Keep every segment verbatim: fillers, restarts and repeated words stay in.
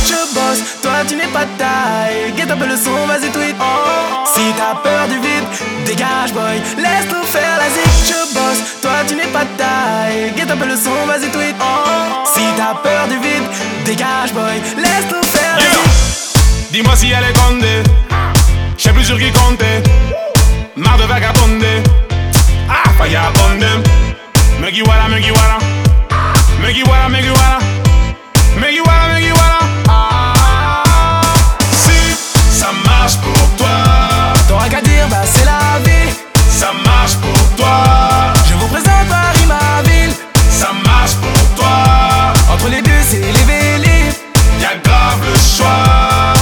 je bosse, toi tu n'es pas de taille. Get un peu le son, vas-y tweet. Si t'as peur du vide, dégage boy, laisse-nous faire la zik. Je bosse, toi tu n'es pas de taille. Get un peu le son, vas-y tweet. Si t'as peur du vide, dégage boy, laisse-nous faire la zik. Dis-moi si elle est condée, je sais plus sur qui compter. Marre de vagabonder, ah, falla abonder. Me guiwala, me guiwala, me guiwala, me guiwala, me guiwala, me guiwala. Ah, si ça marche pour toi, t'auras qu'à dire bah c'est la vie. Ça marche pour toi, je vous présente Paris ma ville. Ça marche pour toi, entre les bus et les vélib, y'a grave le choix.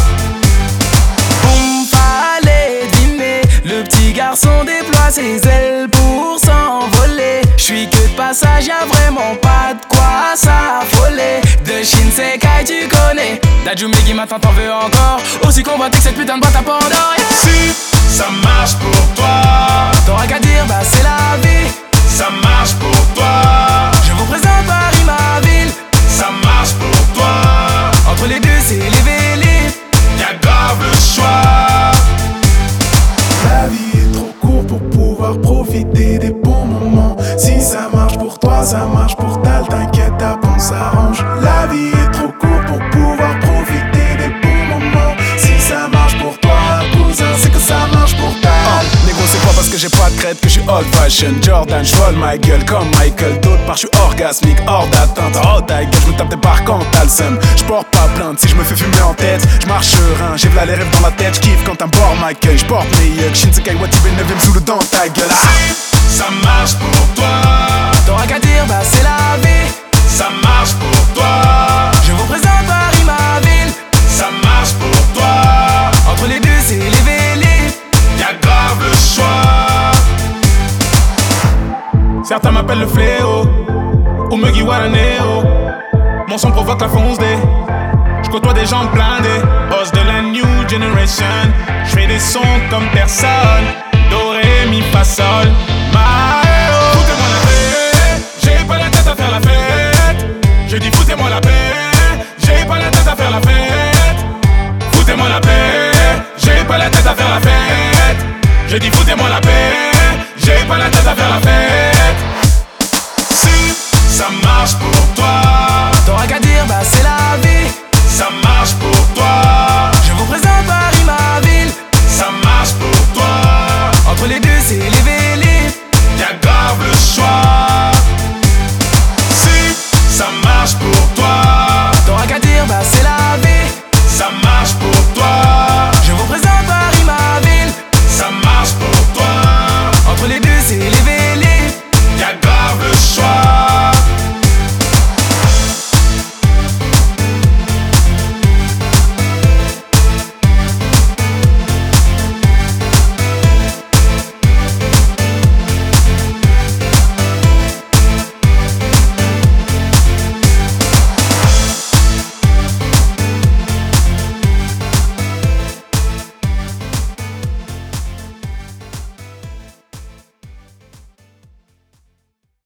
Boum, fallait dîner, le petit garçon déploie ses ailes pour s'envoler. J'suis que de passage, y'a vraiment pas de quoi s'affoler. De Shinsekai tu connais, Dajumegi maintenant t'en veux encore. Aussi convoité que cette putain de boîte à Pandore, yeah. Si ça marche pour toi, t'auras qu'à dire bah c'est la vie. Ça marche pour toi, je vous présente Paris ma ville. Ça marche pour toi, entre les bus et les vélib, y'a grave le choix. La vie est trop courte pour pouvoir profiter des bons moments. Si ça marche pour toi, ça marche pour Tal, t'inquiète, après on s'arrange. La vie est trop courte pour pouvoir profiter des bons moments. Si ça marche pour toi, cousin, c'est que ça marche pour Tal. Oh, négro, c'est pas parce que j'ai pas de crête que je suis old fashion. Jordan, j'vole ma gueule comme Michael. D'autre part, j'suis orgasmique, hors d'atteinte. Oh, ta gueule, j'me tape des barres quand t'as le seum. J'porte pas plainte si j'me fais fumer en tête. J'marche serein, j'ai v'là les rêves dans la tête. J'kiffe quand un bord m'accueille. J'porte mes yucks, Shinsekai Watibé neuvième sous le dans ta gueule. Ah. Ça marche pour toi, t'auras qu'à dire bah c'est la vie. Ça marche pour toi, je vous présente Paris ma ville. Ça marche pour toi, entre les bus et les vélib, y'a grave le choix. Certains m'appellent le fléau, ou me guiwala néo. Mon son provoque la fonce des. J'côtoie des gens blindés, boss de la new generation. J'fais des sons comme personne, do, ré, mi, fa, sol. Foutez-moi la paix, j'ai pas la tête à faire la fête. Je dis foutez-moi la paix, j'ai pas la tête à faire la fête. Foutez-moi la paix, j'ai pas la tête à faire la fête. Je dis foutez-moi la paix, j'ai pas la tête à faire la fête. Si ça marche pour toi,